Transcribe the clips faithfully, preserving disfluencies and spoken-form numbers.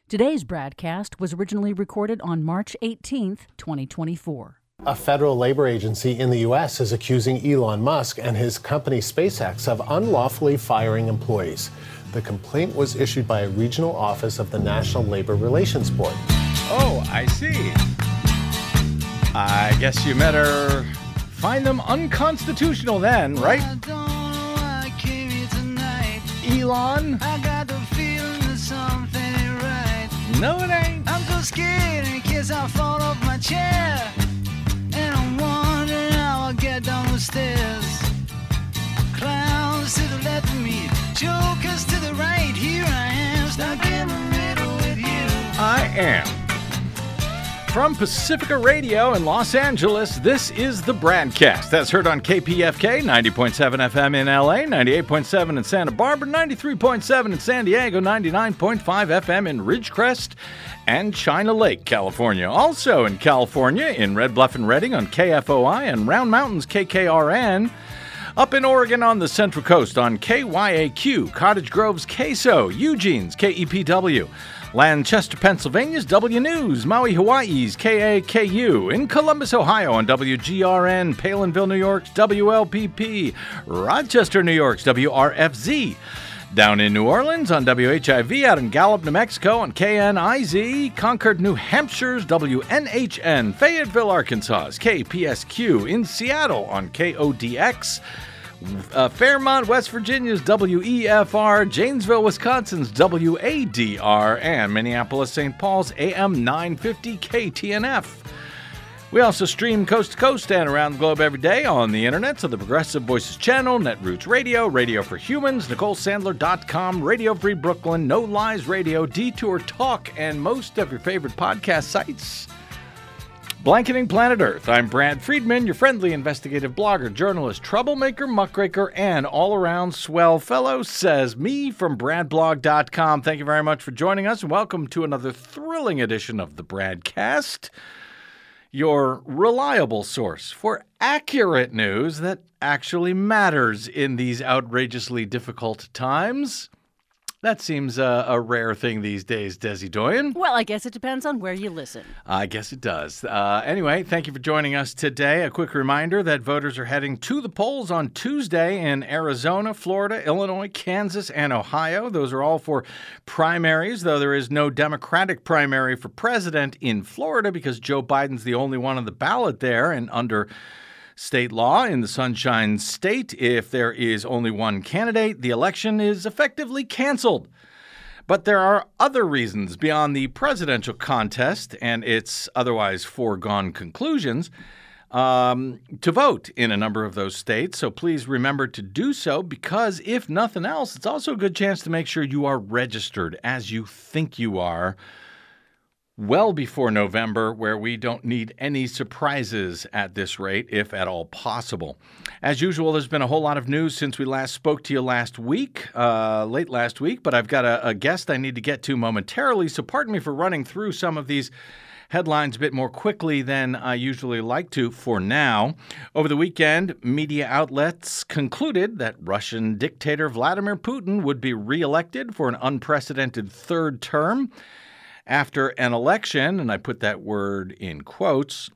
Today's broadcast was originally recorded on March eighteenth, twenty twenty-four. A federal labor agency in the U S is accusing Elon Musk and his company SpaceX of unlawfully firing employees. The complaint was issued by a regional office of the National Labor Relations Board. Oh, I see. I guess you better find them unconstitutional then, right? Elon? I got the feeling that something ain't right. No, it ain't. I'm so scared in case I fall off my chair. And I'm wondering how I'll get down the stairs. Clowns to the left of me, jokers to the right. Here I am, stuck in the middle with you. I am. From Pacifica Radio in Los Angeles, this is the Bradcast. That's heard on K P F K, ninety point seven F M in L A, ninety-eight point seven in Santa Barbara, ninety-three point seven in San Diego, ninety-nine point five F M in Ridgecrest and China Lake, California. Also in California, in Red Bluff and Redding on K F O I and Round Mountains K K R N. Up in Oregon on the Central Coast on K Y A Q, Cottage Grove's K S O, Eugene's K E P W. Lancaster, Pennsylvania's W News, Maui, Hawaii's K A K U, in Columbus, Ohio on W G R N, Palinville, New York's W L P P, Rochester, New York's W R F Z, down in New Orleans on W H I V, out in Gallup, New Mexico on K N I Z, Concord, New Hampshire's W N H N, Fayetteville, Arkansas's K P S Q, in Seattle on K O D X, Uh, Fairmont, West Virginia's W E F R, Janesville, Wisconsin's W A D R, and Minneapolis, Saint Paul's A M nine fifty K T N F. We also stream coast to coast and around the globe every day on the internet, so the Progressive Voices channel, Netroots Radio, Radio for Humans, Nicole Sandler dot com, Radio Free Brooklyn, No Lies Radio, Detour Talk, and most of your favorite podcast sites. Blanketing Planet Earth. I'm Brad Friedman, your friendly investigative blogger, journalist, troublemaker, muckraker, and all-around swell fellow, says me from brad blog dot com. Thank you very much for joining us, and welcome to another thrilling edition of the Bradcast, your reliable source for accurate news that actually matters in these outrageously difficult times. That seems uh, a rare thing these days, Desi Doyen. Well, I guess it depends on where you listen. I guess it does. Uh, anyway, thank you for joining us today. A quick reminder that voters are heading to the polls on Tuesday in Arizona, Florida, Illinois, Kansas, and Ohio. Those are all for primaries, though there is no Democratic primary for president in Florida because Joe Biden's the only one on the ballot there, and under state law in the Sunshine State, if there is only one candidate, the election is effectively canceled. But there are other reasons beyond the presidential contest and its otherwise foregone conclusions um, to vote in a number of those states. So please remember to do so because if nothing else, it's also a good chance to make sure you are registered as you think you are well before November, where we don't need any surprises at this rate, if at all possible. As usual, there's been a whole lot of news since we last spoke to you last week, uh, late last week, but I've got a, a guest I need to get to momentarily, so pardon me for running through some of these headlines a bit more quickly than I usually like to for now. Over the weekend, media outlets concluded that Russian dictator Vladimir Putin would be reelected for an unprecedented third term after an election, and I put that word in quotes,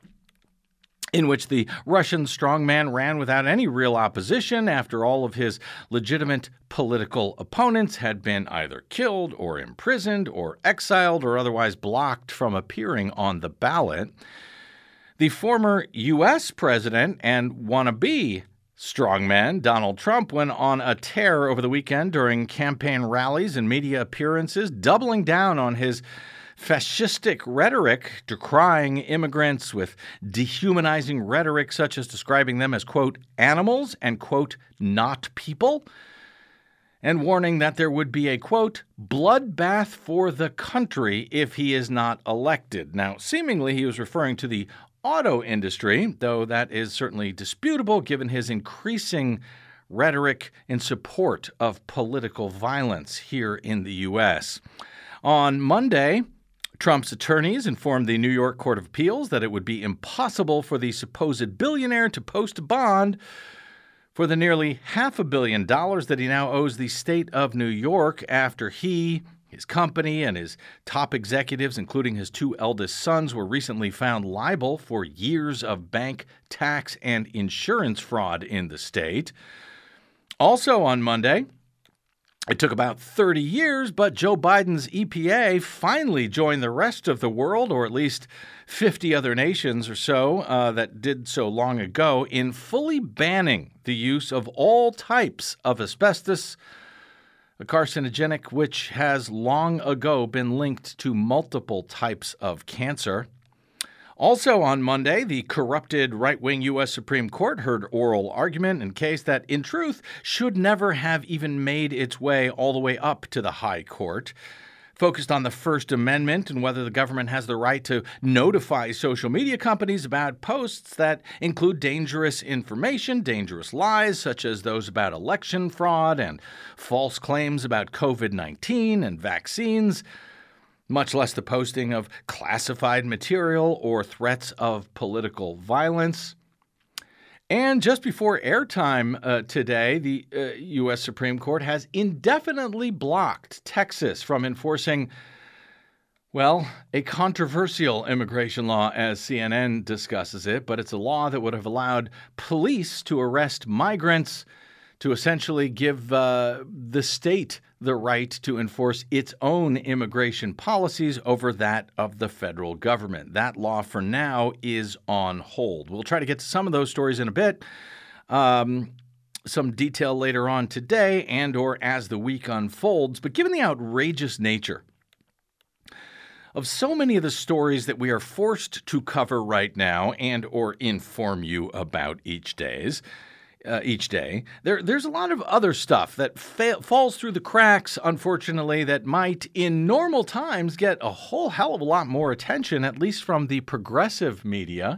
in which the Russian strongman ran without any real opposition after all of his legitimate political opponents had been either killed or imprisoned or exiled or otherwise blocked from appearing on the ballot. The former U S president and wannabe strongman Donald Trump went on a tear over the weekend during campaign rallies and media appearances, doubling down on his fascistic rhetoric, decrying immigrants with dehumanizing rhetoric such as describing them as, quote, animals and, quote, not people, and warning that there would be a, quote, bloodbath for the country if he is not elected. Now, seemingly he was referring to the auto industry, though that is certainly disputable given his increasing rhetoric in support of political violence here in the U S. On Monday, Trump's attorneys informed the New York Court of Appeals that it would be impossible for the supposed billionaire to post a bond for the nearly half a billion dollars that he now owes the state of New York after he, His company and his top executives, including his two eldest sons, were recently found liable for years of bank, tax, and insurance fraud in the state. Also on Monday, it took about thirty years, but Joe Biden's E P A finally joined the rest of the world, or at least fifty other nations or so uh, that did so long ago, in fully banning the use of all types of asbestos, a carcinogenic which has long ago been linked to multiple types of cancer. Also on Monday, the corrupted right-wing U S Supreme Court heard oral argument in a case that, in truth, should never have even made its way all the way up to the High Court. Focused on the First Amendment and whether the government has the right to notify social media companies about posts that include dangerous information, dangerous lies, such as those about election fraud and false claims about covid nineteen and vaccines, much less the posting of classified material or threats of political violence. And just before airtime uh, today, the uh, U S Supreme Court has indefinitely blocked Texas from enforcing, well, a controversial immigration law, as C N N discusses it, but it's a law that would have allowed police to arrest migrants to essentially give uh, the state the right to enforce its own immigration policies over that of the federal government. That law, for now, is on hold. We'll try to get to some of those stories in a bit. Um, some detail later on today and or as the week unfolds. But given the outrageous nature of so many of the stories that we are forced to cover right now and or inform you about each days, Uh, each day. There, there's a lot of other stuff that fa- falls through the cracks, unfortunately, that might, in normal times, get a whole hell of a lot more attention, at least from the progressive media.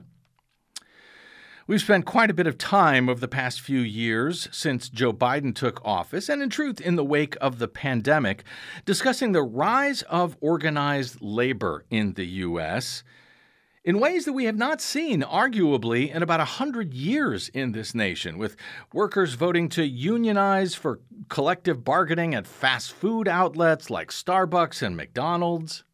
We've spent quite a bit of time over the past few years since Joe Biden took office, and in truth, in the wake of the pandemic, discussing the rise of organized labor in the U S in ways that we have not seen, arguably, in about one hundred years in this nation, with workers voting to unionize for collective bargaining at fast food outlets like Starbucks and McDonald's.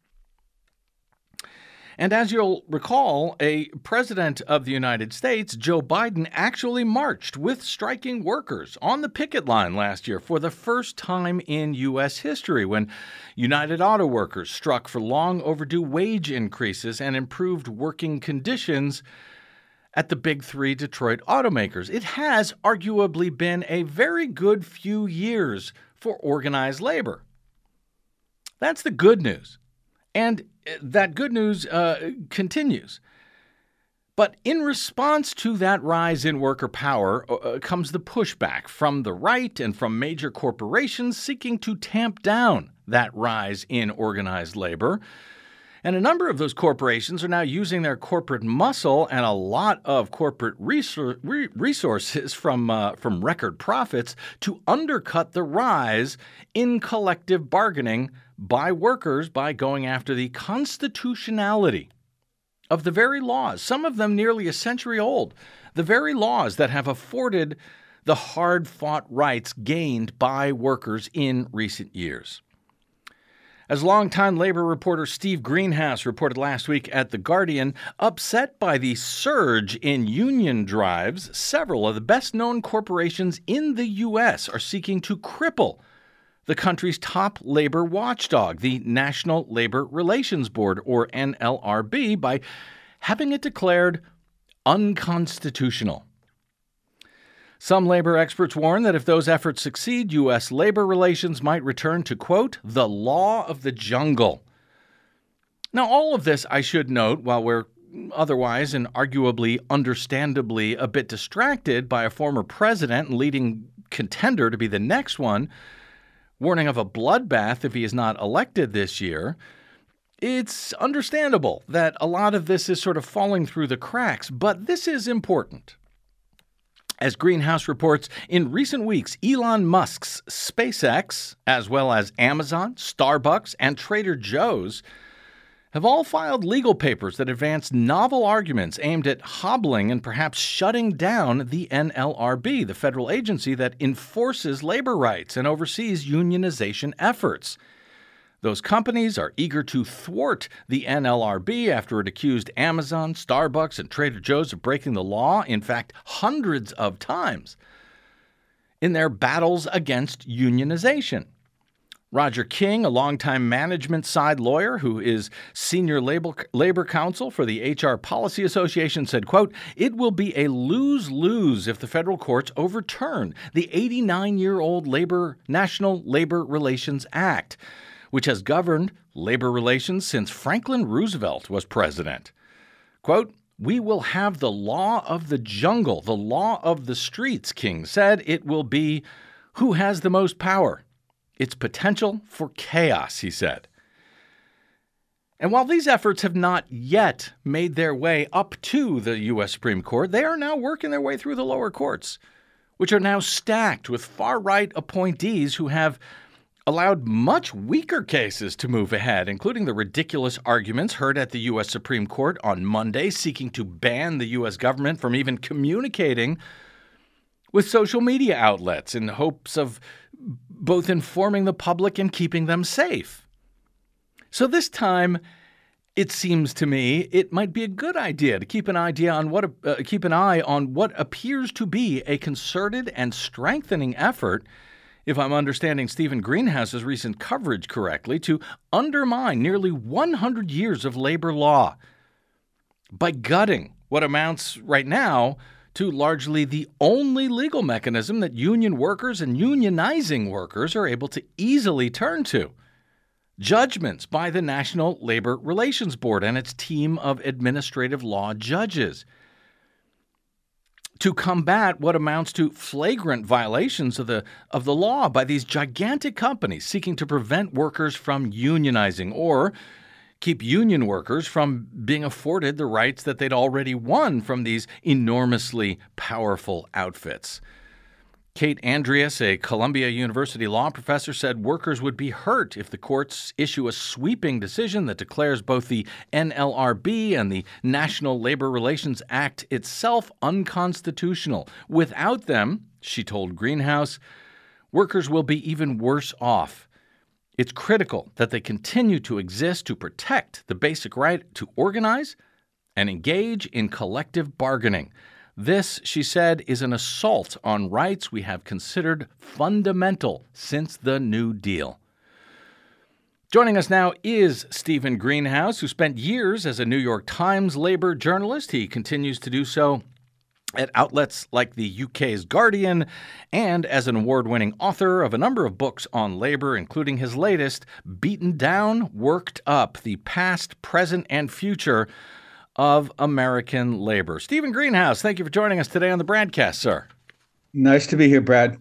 And as you'll recall, a president of the United States, Joe Biden, actually marched with striking workers on the picket line last year for the first time in U S history, when United Auto Workers struck for long overdue wage increases and improved working conditions at the big three Detroit automakers. It has arguably been a very good few years for organized labor. That's the good news. And that good news uh, continues. But in response to that rise in worker power uh, comes the pushback from the right and from major corporations seeking to tamp down that rise in organized labor. And a number of those corporations are now using their corporate muscle and a lot of corporate resources from uh, from record profits to undercut the rise in collective bargaining by workers by going after the constitutionality of the very laws, some of them nearly a century old, the very laws that have afforded the hard-fought rights gained by workers in recent years. As longtime labor reporter Steve Greenhouse reported last week at The Guardian, upset by the surge in union drives, several of the best-known corporations in the U S are seeking to cripple the country's top labor watchdog, the National Labor Relations Board, or N L R B, by having it declared unconstitutional. Some labor experts warn that if those efforts succeed, U S labor relations might return to, quote, the law of the jungle. Now, all of this, I should note, while we're otherwise and arguably understandably a bit distracted by a former president and leading contender to be the next one, warning of a bloodbath if he is not elected this year, it's understandable that a lot of this is sort of falling through the cracks, but this is important. As Greenhouse reports, in recent weeks, Elon Musk's SpaceX, as well as Amazon, Starbucks, and Trader Joe's, have all filed legal papers that advance novel arguments aimed at hobbling and perhaps shutting down the N L R B, the federal agency that enforces labor rights and oversees unionization efforts. Those companies are eager to thwart the N L R B after it accused Amazon, Starbucks, and Trader Joe's of breaking the law, in fact, hundreds of times, in their battles against unionization. Roger King, a longtime management side lawyer who is senior labor, labor counsel for the H R Policy Association, said, quote, "It will be a lose-lose if the federal courts overturn the eighty-nine-year-old labor National Labor Relations Act, which has governed labor relations since Franklin Roosevelt was president. Quote, we will have the law of the jungle, the law of the streets," King said. "It will be who has the most power. It's potential for chaos," he said. And while these efforts have not yet made their way up to the U S Supreme Court, they are now working their way through the lower courts, which are now stacked with far-right appointees who have allowed much weaker cases to move ahead, including the ridiculous arguments heard at the U S Supreme Court on Monday seeking to ban the U S government from even communicating with social media outlets in hopes of both informing the public and keeping them safe. So this time, it seems to me, it might be a good idea to keep an idea on what uh, keep an eye on what appears to be a concerted and strengthening effort, if I'm understanding Stephen Greenhouse's recent coverage correctly, to undermine nearly one hundred years of labor law by gutting what amounts right now to largely the only legal mechanism that union workers and unionizing workers are able to easily turn to: judgments by the National Labor Relations Board and its team of administrative law judges, to combat what amounts to flagrant violations of the of the law by these gigantic companies seeking to prevent workers from unionizing or keep union workers from being afforded the rights that they'd already won from these enormously powerful outfits. Kate Andreas, a Columbia University law professor, said workers would be hurt if the courts issue a sweeping decision that declares both the N L R B and the National Labor Relations Act itself unconstitutional. Without them, she told Greenhouse, workers will be even worse off. It's critical that they continue to exist to protect the basic right to organize and engage in collective bargaining. This, she said, is an assault on rights we have considered fundamental since the New Deal. Joining us now is Stephen Greenhouse, who spent years as a New York Times labor journalist. He continues to do so at outlets like the U K's Guardian, and as an award-winning author of a number of books on labor, including his latest, Beaten Down, Worked Up, the Past, Present, and Future of American Labor. Stephen Greenhouse, thank you for joining us today on the BradCast, sir. Nice to be here, Brad.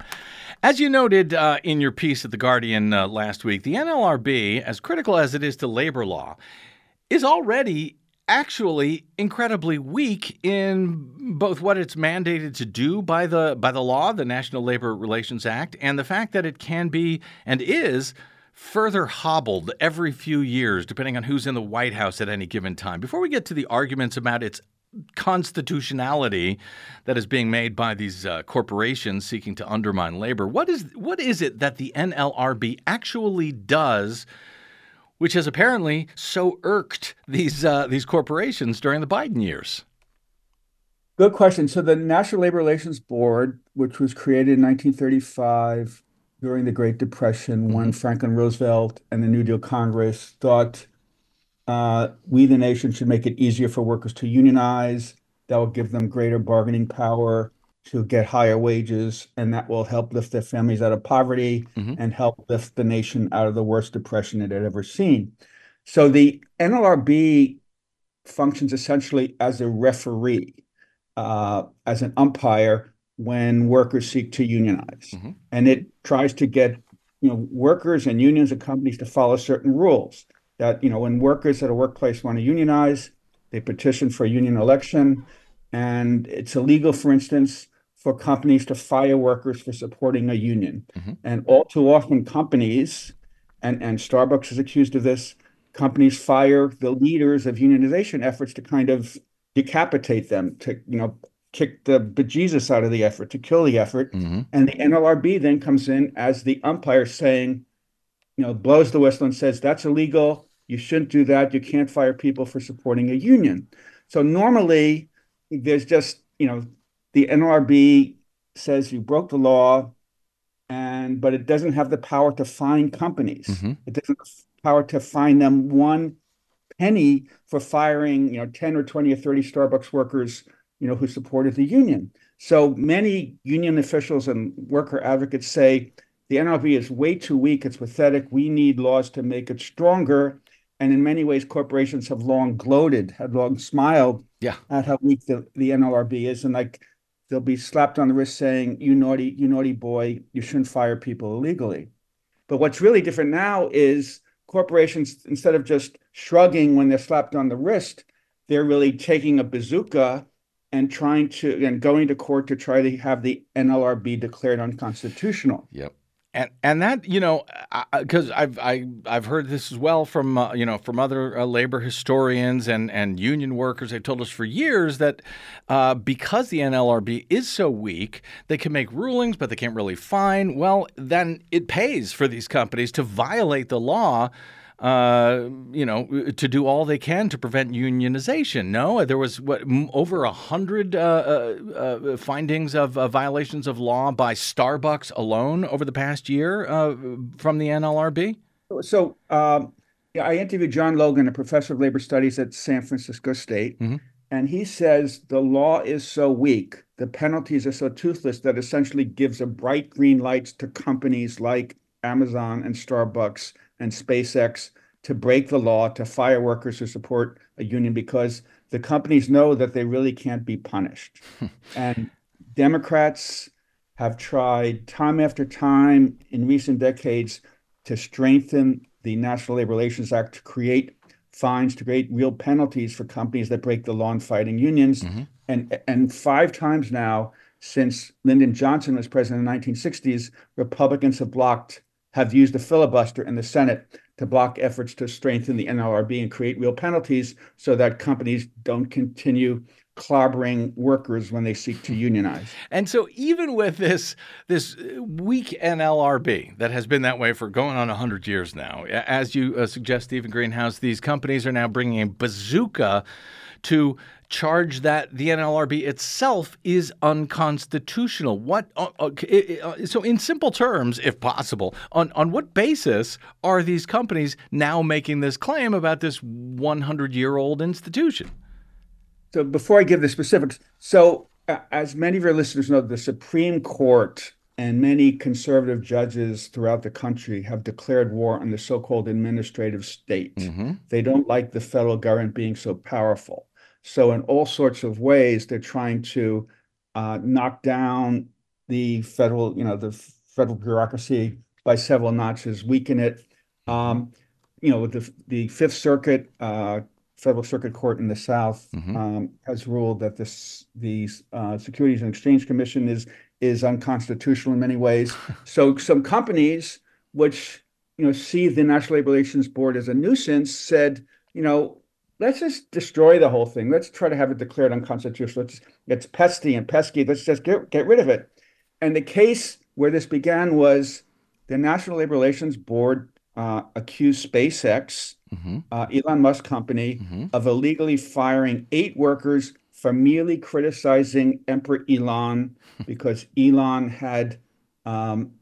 As you noted uh, in your piece at The Guardian uh, last week, the N L R B, as critical as it is to labor law, is already actually incredibly weak in both what it's mandated to do by the by the law, the National Labor Relations Act, and the fact that it can be and is further hobbled every few years, depending on who's in the White House at any given time. Before we get to the arguments about its constitutionality that is being made by these uh, corporations seeking to undermine labor, what is what is it that the N L R B actually does, which has apparently so irked these uh, these corporations during the Biden years? Good question. So the National Labor Relations Board, which was created in nineteen thirty-five during the Great Depression, mm-hmm. when Franklin Roosevelt and the New Deal Congress thought uh, we, the nation, should make it easier for workers to unionize. That will give them greater bargaining power to get higher wages, and that will help lift their families out of poverty, mm-hmm. and help lift the nation out of the worst depression it had ever seen. So the N L R B functions essentially as a referee, uh, as an umpire when workers seek to unionize. Mm-hmm. And it tries to get, you know, workers and unions and companies to follow certain rules. That, you know, when workers at a workplace want to unionize, they petition for a union election, and it's illegal, for instance, for companies to fire workers for supporting a union. Mm-hmm. And all too often companies, and, and Starbucks is accused of this, companies fire the leaders of unionization efforts to kind of decapitate them, to, you know, kick the bejesus out of the effort, to kill the effort. Mm-hmm. And the N L R B then comes in as the umpire saying, you know, blows the whistle and says, that's illegal. You shouldn't do that. You can't fire people for supporting a union. So normally there's just, you know, the N L R B says you broke the law, and but it doesn't have the power to fine companies. Mm-hmm. It doesn't have the power to fine them one penny for firing, you know, ten or twenty or thirty Starbucks workers, you know, who supported the union. So many union officials and worker advocates say the N L R B is way too weak. It's pathetic. We need laws to make it stronger. And in many ways, corporations have long gloated, have long smiled yeah. at how weak the, the N L R B is. And like, they'll be slapped on the wrist saying, you naughty, you naughty boy, you shouldn't fire people illegally. But what's really different now is corporations, instead of just shrugging when they're slapped on the wrist, they're really taking a bazooka and trying to, and going to court to try to have the N L R B declared unconstitutional. Yep. And and that, you know, because I've I, I've heard this as well from uh, you know from other uh, labor historians and, and union workers. They've told us for years that uh, because the N L R B is so weak, they can make rulings, but they can't really fine. Well, then it pays for these companies to violate the law. Uh, you know, to do all they can to prevent unionization. No, there was what over a hundred uh, uh, uh, findings of uh, violations of law by Starbucks alone over the past year uh, from the N L R B. So, um, yeah, I interviewed John Logan, a professor of labor studies at San Francisco State, mm-hmm. and he says the law is so weak, the penalties are so toothless that essentially gives a bright green light to companies like Amazon and Starbucks and SpaceX to break the law, to fire workers who support a union, because the companies know that they really can't be punished. And Democrats have tried time after time in recent decades to strengthen the National Labor Relations Act, to create fines, to create real penalties for companies that break the law in fighting unions. Mm-hmm. And, and five times now, since Lyndon Johnson was president in the nineteen sixties, Republicans have blocked have used the filibuster in the Senate to block efforts to strengthen the N L R B and create real penalties so that companies don't continue clobbering workers when they seek to unionize. And so even with this this weak N L R B that has been that way for going on one hundred years now, as you uh, suggest, Stephen Greenhouse, these companies are now bringing a bazooka to charge that the N L R B itself is unconstitutional. What? Uh, uh, so, in simple terms, if possible, on, on what basis are these companies now making this claim about this one hundred year old institution? So, before I give the specifics, so uh, as many of your listeners know, the Supreme Court and many conservative judges throughout the country have declared war on the so-called administrative state. Mm-hmm. They don't like the federal government being so powerful. So in all sorts of ways, they're trying to uh, knock down the federal, you know, the federal bureaucracy by several notches, weaken it. Um, you know, the the Fifth Circuit, uh, Federal Circuit Court in the South, mm-hmm. um, has ruled that this the uh, Securities and Exchange Commission is is unconstitutional in many ways. So some companies, which you know see the National Labor Relations Board as a nuisance, said, you know, let's just destroy the whole thing. Let's try to have it declared unconstitutional. It's, it's pesky and pesky. Let's just get, get rid of it. And the case where this began was the National Labor Relations Board uh, accused SpaceX, mm-hmm. uh, Elon Musk company, mm-hmm. of illegally firing eight workers for merely criticizing Emperor Elon because Elon had um,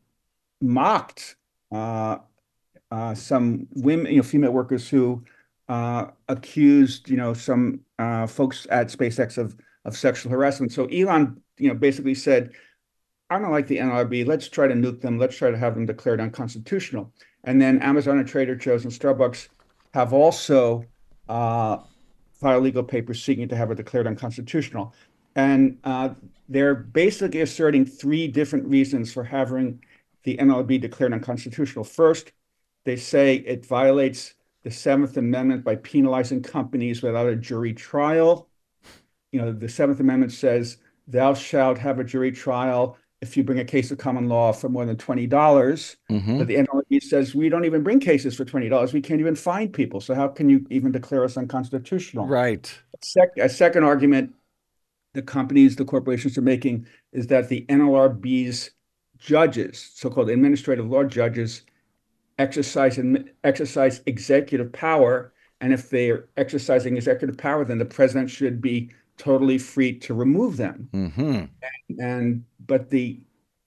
mocked uh, uh, some women, you know, female workers who Uh, accused, you know, some uh, folks at SpaceX of of sexual harassment. So Elon, you know, basically said, "I don't like the N L R B. Let's try to nuke them. Let's try to have them declared unconstitutional." And then Amazon and Trader Joe's and Starbucks have also uh, filed legal papers seeking to have it declared unconstitutional. And uh, they're basically asserting three different reasons for having the N L R B declared unconstitutional. First, they say it violates the Seventh Amendment by penalizing companies without a jury trial. You know, the Seventh Amendment says, thou shalt have a jury trial if you bring a case of common law for more than twenty dollars. Mm-hmm. But the N L R B says, we don't even bring cases for twenty dollars. We can't even fine people. So how can you even declare us unconstitutional? Right. A, sec- a second argument the companies, the corporations are making is that the N L R B's judges, so-called administrative law judges, exercise and exercise executive power. And if they're exercising executive power, then the president should be totally free to remove them. Mm-hmm. And, and but the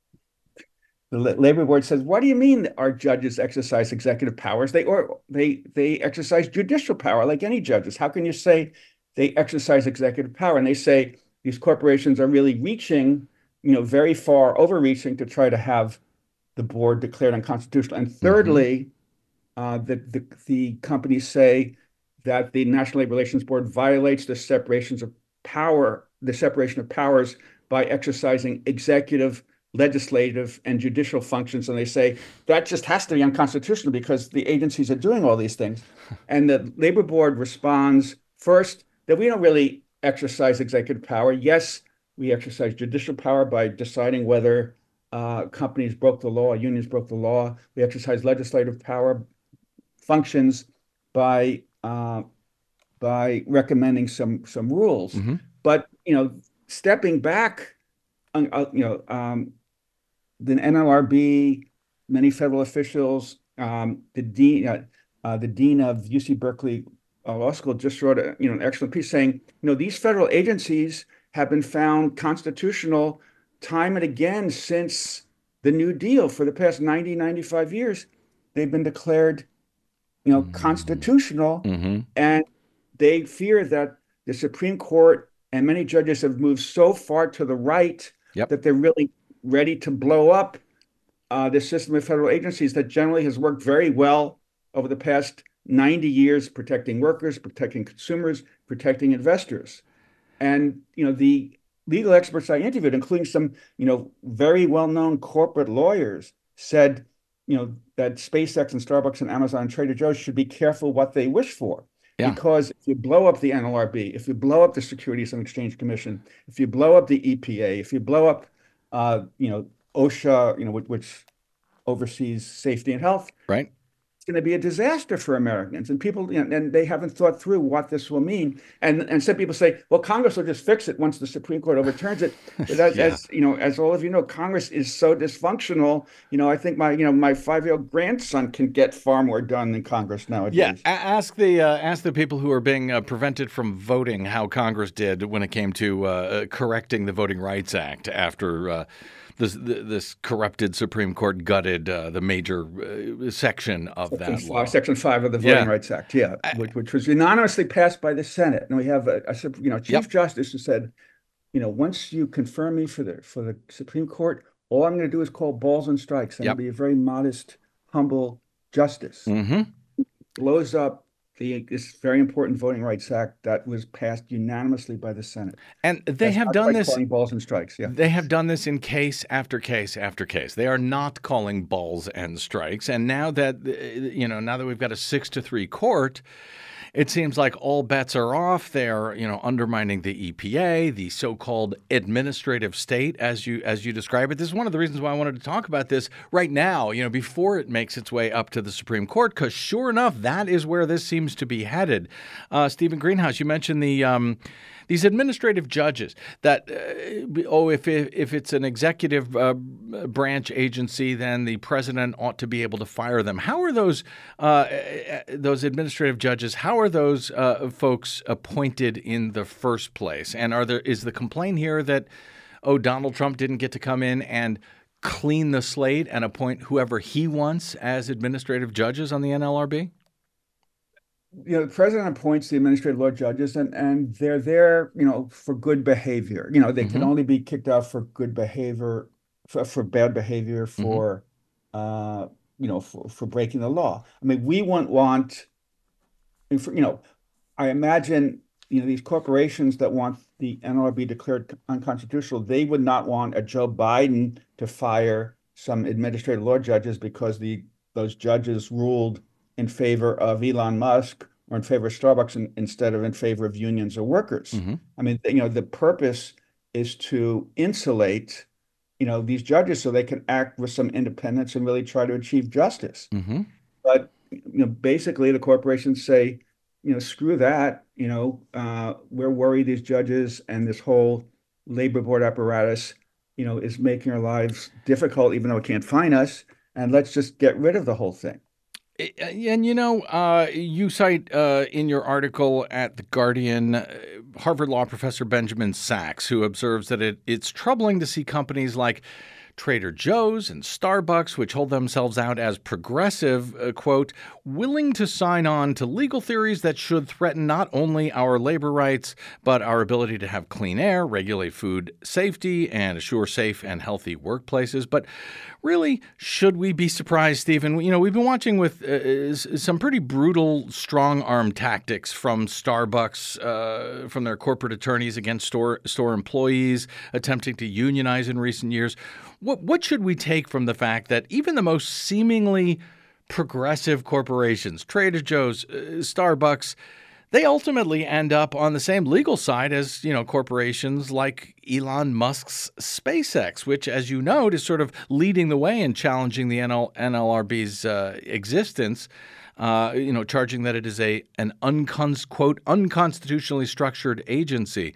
the labor board says, what do you mean our judges exercise executive powers? They or they they exercise judicial power like any judges. How can you say they exercise executive power? And they say these corporations are really reaching, you know, very far, overreaching to try to have the board declared unconstitutional. And thirdly, mm-hmm. uh, the, the the companies say that the National Labor Relations Board violates the separations of power, the separation of powers by exercising executive, legislative, and judicial functions. And they say that just has to be unconstitutional because the agencies are doing all these things. And the Labor Board responds first that we don't really exercise executive power. Yes, we exercise judicial power by deciding whether uh, companies broke the law, unions broke the law. We exercise legislative power functions by uh, by recommending some some rules. Mm-hmm. But you know, stepping back, uh, you know, um, the N L R B, many federal officials, um, the dean, uh, uh, the dean of U C Berkeley uh, Law School just wrote a, you know, an excellent piece saying, you know, these federal agencies have been found constitutional time and again since the New Deal. For the past ninety, ninety-five years, they've been declared, you know, mm-hmm. constitutional, mm-hmm. and they fear that the Supreme Court and many judges have moved so far to the right yep. that they're really ready to blow up uh, the system of federal agencies that generally has worked very well over the past ninety years, protecting workers, protecting consumers, protecting investors. And, you know, the legal experts I interviewed, including some, you know, very well-known corporate lawyers, said, you know, that SpaceX and Starbucks and Amazon and Trader Joe's should be careful what they wish for. Yeah. Because if you blow up the N L R B, if you blow up the Securities and Exchange Commission, if you blow up the E P A, if you blow up, uh, you know, OSHA, you know, which, which oversees safety and health, right? It's going to be a disaster for Americans. And people, you know, and they haven't thought through what this will mean. And and some people say, well, Congress will just fix it once the Supreme Court overturns it. But as, yeah. as you know, as all of you know, Congress is so dysfunctional. You know, I think my, you know, my five-year-old grandson can get far more done than Congress nowadays. Yeah, ask the uh, ask the people who are being uh, prevented from voting how Congress did when it came to uh, correcting the Voting Rights Act after uh, This, this corrupted Supreme Court gutted uh, the major uh, section of section that five, law. Section five of the Voting yeah. Rights Act, yeah, which, which was unanimously passed by the Senate. And we have a, a you know, Chief yep. Justice who said, you know, once you confirm me for the for the Supreme Court, all I'm going to do is call balls and strikes, and yep. be a very modest, humble justice. Mm-hmm. Blows up the this very important Voting Rights Act that was passed unanimously by the Senate. And they That's have done this. Calling balls and strikes. Yeah, they have done this in case after case after case. They are not calling balls and strikes. And now that you know, now that we've got a six to three court, it seems like all bets are off. They're, you know, undermining the E P A, the so-called administrative state, as you as you describe it. This is one of the reasons why I wanted to talk about this right now, you know, before it makes its way up to the Supreme Court, because sure enough, that is where this seems to be headed. Uh, Stephen Greenhouse, you mentioned the um, these administrative judges that, uh, oh, if, if it's an executive uh, branch agency, then the president ought to be able to fire them. How are those uh, those administrative judges, how are those uh, folks appointed in the first place? And are there is the complaint here that, oh, Donald Trump didn't get to come in and clean the slate and appoint whoever he wants as administrative judges on the N L R B? You know, the president appoints the administrative law judges, and, and they're there, you know, for good behavior. You know, they mm-hmm. can only be kicked out for good behavior, for, for bad behavior, for, mm-hmm. uh, you know, for, for breaking the law. I mean, we wouldn't want, you know, I imagine, you know, these corporations that want the N L R B declared unconstitutional, they would not want a Joe Biden to fire some administrative law judges because the those judges ruled in favor of Elon Musk or in favor of Starbucks in, instead of in favor of unions or workers. Mm-hmm. I mean, you know, the purpose is to insulate, you know, these judges so they can act with some independence and really try to achieve justice. Mm-hmm. But, you know, basically the corporations say, you know, screw that, you know, uh, we're worried these judges and this whole labor board apparatus, you know, is making our lives difficult, even though it can't fine us. And let's just get rid of the whole thing. And, you know, uh, you cite uh, in your article at The Guardian, uh, Harvard Law professor Benjamin Sachs, who observes that it, it's troubling to see companies like Trader Joe's and Starbucks, which hold themselves out as progressive, uh, quote, willing to sign on to legal theories that should threaten not only our labor rights, but our ability to have clean air, regulate food safety, and assure safe and healthy workplaces. But really, should we be surprised, Stephen? You know, we've been watching with uh, some pretty brutal strong-arm tactics from Starbucks, uh, from their corporate attorneys against store store employees, attempting to unionize in recent years. What what should we take from the fact that even the most seemingly progressive corporations, Trader Joe's, uh, Starbucks, they ultimately end up on the same legal side as, you know, corporations like Elon Musk's SpaceX, which, as you note, is sort of leading the way in challenging the N L R B's uh, existence, uh, you know, charging that it is a an uncon- quote unconstitutionally structured agency.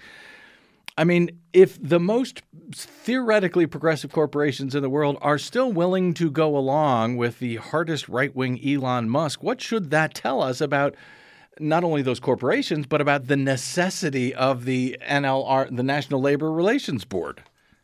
I mean, if the most theoretically progressive corporations in the world are still willing to go along with the hardest right-wing Elon Musk, what should that tell us about not only those corporations, but about the necessity of the N L R, the National Labor Relations Board?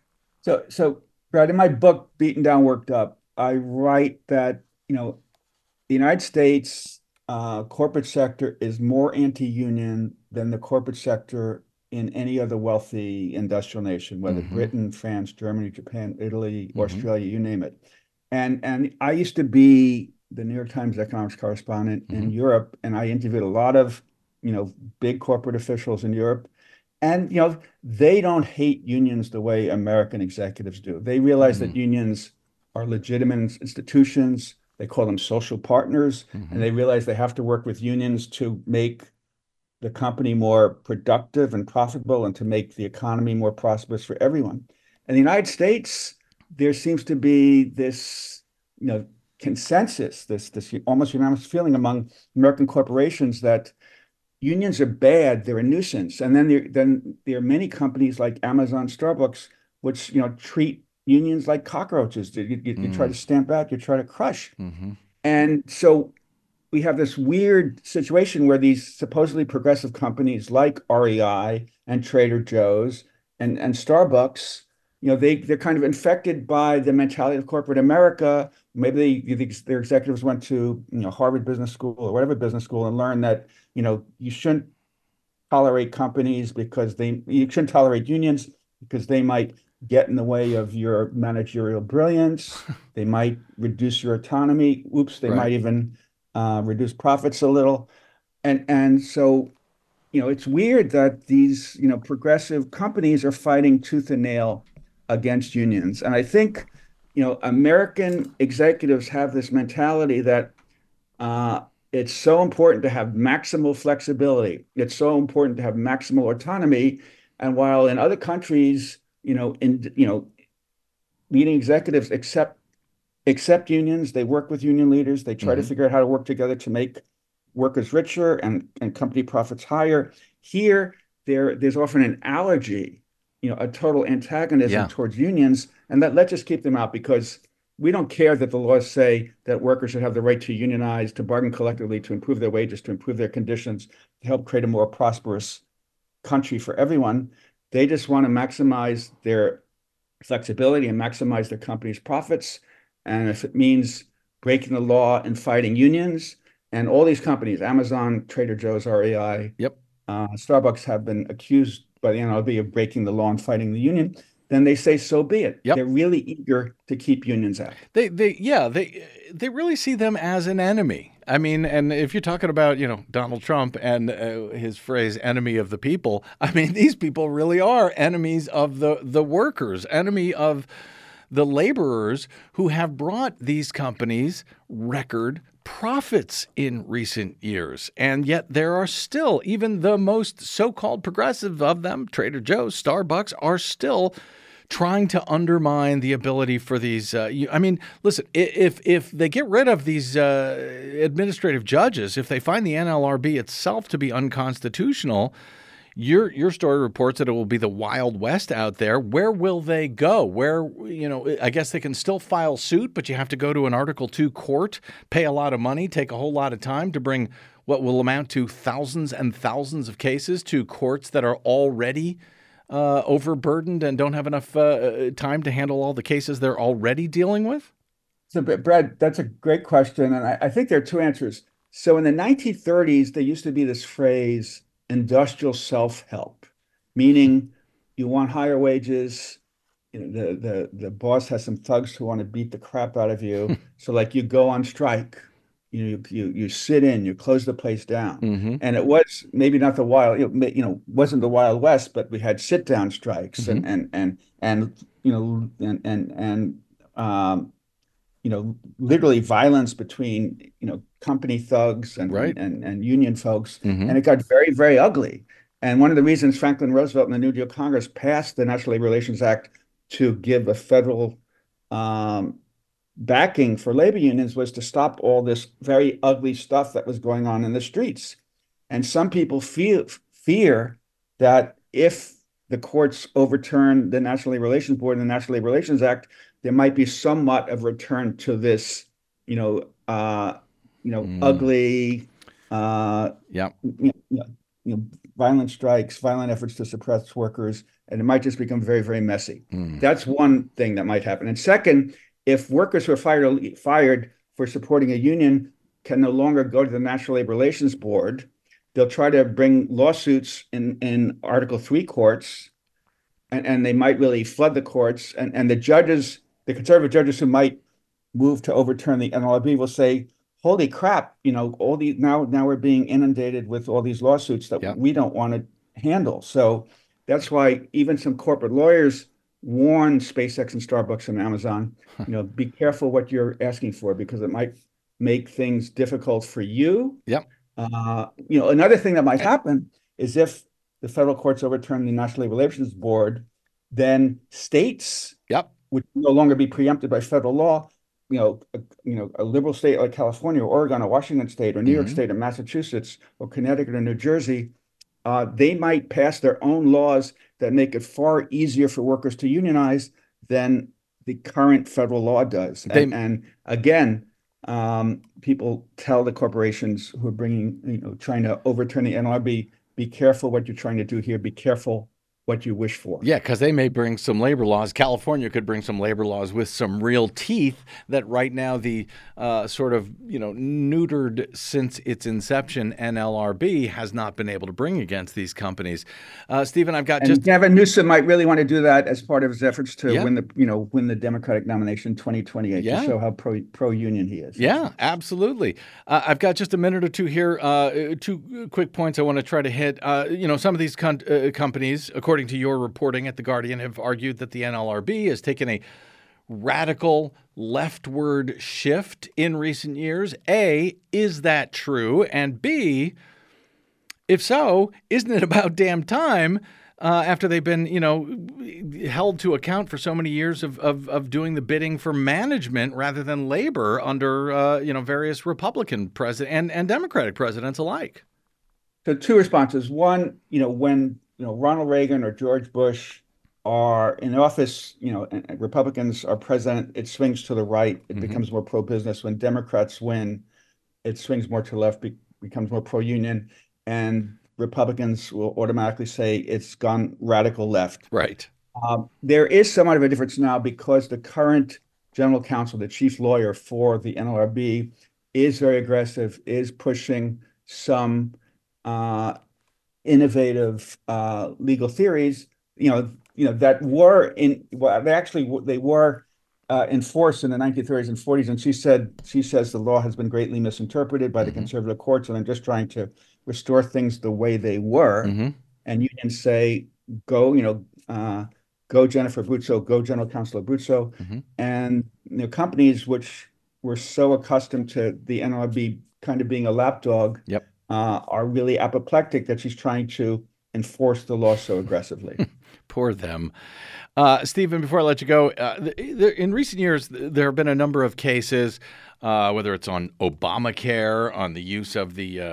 So, so Brad, in my book, Beaten Down, Worked Up, I write that, you know, the United States uh, corporate sector is more anti-union than the corporate sector in any other wealthy industrial nation, whether mm-hmm. Britain, France, Germany, Japan, Italy, mm-hmm. Australia, you name it. And and I used to be the New York Times economics correspondent mm-hmm. in Europe, and I interviewed a lot of, you know, big corporate officials in Europe. And, you know, they don't hate unions the way American executives do. They realize mm-hmm. that unions are legitimate institutions. They call them social partners, mm-hmm. and they realize they have to work with unions to make the company more productive and profitable and to make the economy more prosperous for everyone. In the United States, there seems to be this, you know, consensus, this, this almost unanimous feeling among American corporations that unions are bad, they're a nuisance. And then there, then there are many companies like Amazon, Starbucks, which, you know, treat unions like cockroaches. You, you, mm. you try to stamp out, you try to crush. Mm-hmm. And so we have this weird situation where these supposedly progressive companies like R E I and Trader Joe's and, and Starbucks, you know, they, they're kind of infected by the mentality of corporate America. Maybe they, their executives went to, you know, Harvard Business School or whatever business school and learned that, you know, you shouldn't tolerate companies because they, you shouldn't tolerate unions because they might get in the way of your managerial brilliance. They might reduce your autonomy. Oops, they right. might even Uh, reduce profits a little. And and so, you know, it's weird that these, you know, progressive companies are fighting tooth and nail against unions. And I think, you know, American executives have this mentality that uh, it's so important to have maximal flexibility. It's so important to have maximal autonomy. And while in other countries, you know, in, you know, leading executives accept accept unions, they work with union leaders, they try mm-hmm. to figure out how to work together to make workers richer and, and company profits higher. Here, there there's often an allergy, you know, a total antagonism yeah. towards unions, and that let's just keep them out because we don't care that the laws say that workers should have the right to unionize, to bargain collectively, to improve their wages, to improve their conditions, to help create a more prosperous country for everyone. They just want to maximize their flexibility and maximize their company's profits. And if it means breaking the law and fighting unions, and all these companies, Amazon, Trader Joe's, R E I, yep. uh, Starbucks have been accused by the N L R B of breaking the law and fighting the union, then they say so be it. Yep. They're really eager to keep unions out. They, they, yeah, they, they really see them as an enemy. I mean, and if you're talking about, you know, Donald Trump and uh, his phrase "enemy of the people," I mean, these people really are enemies of the the workers, enemy of the laborers who have brought these companies record profits in recent years. And yet there are still, even the most so-called progressive of them, Trader Joe's, Starbucks, are still trying to undermine the ability for these. Uh, you, I mean, listen, if if they get rid of these uh, administrative judges, if they find the N L R B itself to be unconstitutional, Your your story reports that it will be the Wild West out there. Where will they go? Where, you know, I guess they can still file suit, but you have to go to an Article two court, pay a lot of money, take a whole lot of time to bring what will amount to thousands and thousands of cases to courts that are already uh, overburdened and don't have enough uh, time to handle all the cases they're already dealing with? So, Brad, that's a great question. And I, I think there are two answers. So in the nineteen thirties, there used to be this phrase, industrial self-help, meaning you want higher wages. You know, the, the, the boss has some thugs who want to beat the crap out of you. So like you go on strike, you, you, you sit in, you close the place down. Mm-hmm. And it was maybe not the wild, you know, you know, wasn't the Wild West, but we had sit down strikes mm-hmm. and, and, and, and, you know, and, and, and, um, you know, literally violence between, you know, company thugs and right. and, and union folks. Mm-hmm. And it got very, very ugly. And one of the reasons Franklin Roosevelt and the New Deal Congress passed the National Labor Relations Act to give a federal um, backing for labor unions was to stop all this very ugly stuff that was going on in the streets. And some people feel, fear that if the courts overturn the National Labor Relations Board and the National Labor Relations Act, there might be somewhat of return to this, you know, uh, you know, mm. ugly, uh, yeah, you know, you know, violent strikes, violent efforts to suppress workers, and it might just become very, very messy. Mm. That's one thing that might happen. And second, if workers who are fired fired for supporting a union can no longer go to the National Labor Relations Board, they'll try to bring lawsuits in in Article three courts, and and they might really flood the courts, and and the judges. The conservative judges who might move to overturn the N L R B will say, holy crap, you know, all these now now we're being inundated with all these lawsuits that yep. we don't want to handle. So that's why even some corporate lawyers warn SpaceX and Starbucks and Amazon, you know, be careful what you're asking for because it might make things difficult for you. Yep. Uh, you know, another thing that might happen is if the federal courts overturn the National Labor Relations Board, then states yep. would no longer be preempted by federal law. You know, a, you know, a liberal state like California or Oregon or Washington State or New mm-hmm. York State or Massachusetts or Connecticut or New Jersey, uh, they might pass their own laws that make it far easier for workers to unionize than the current federal law does. They, and, and again, um, people tell the corporations who are bringing, you know, trying to overturn the N L R B, be careful what you're trying to do here. Be careful what you wish for. Yeah, because they may bring some labor laws. California could bring some labor laws with some real teeth that right now the uh, sort of, you know, neutered since its inception N L R B has not been able to bring against these companies. Uh, Stephen, I've got and just... Gavin Newsom might really want to do that as part of his efforts to yeah. win the, you know, win the Democratic nomination in twenty twenty-eight yeah. to show how pro, pro-union he is. Yeah, absolutely. Uh, I've got just a minute or two here. Uh, two quick points I want to try to hit. Uh, you know, some of these con- uh, companies, according According to your reporting at The Guardian, have argued that the N L R B has taken a radical leftward shift in recent years. A, is that true? And B, if so, isn't it about damn time uh, after they've been, you know, held to account for so many years of, of, of doing the bidding for management rather than labor under, uh, you know, various Republican president and, and Democratic presidents alike? So two responses. One, you know, when you know, Ronald Reagan or George Bush are in office, you know, and Republicans are president, it swings to the right. It mm-hmm. becomes more pro-business. When Democrats win, it swings more to the left, be- becomes more pro-union. And Republicans will automatically say it's gone radical left. Right. Um, there is somewhat of a difference now because the current general counsel, the chief lawyer for the N L R B, is very aggressive, is pushing some uh, innovative uh, legal theories, you know, you know that were in well, they actually they were uh, enforced in the nineteen thirties and forties. And she said she says the law has been greatly misinterpreted by the mm-hmm. conservative courts, and I'm just trying to restore things the way they were. Mm-hmm. And unions say, go, you know, uh, go Jennifer Abruzzo, go General Counsel Abruzzo, mm-hmm. and you know, companies which were so accustomed to the N L R B kind of being a lapdog. Yep. Uh, are really apoplectic that she's trying to enforce the law so aggressively. Poor them. Uh, Stephen, before I let you go, uh, there, in recent years, there have been a number of cases, uh, whether it's on Obamacare, on the use of the uh,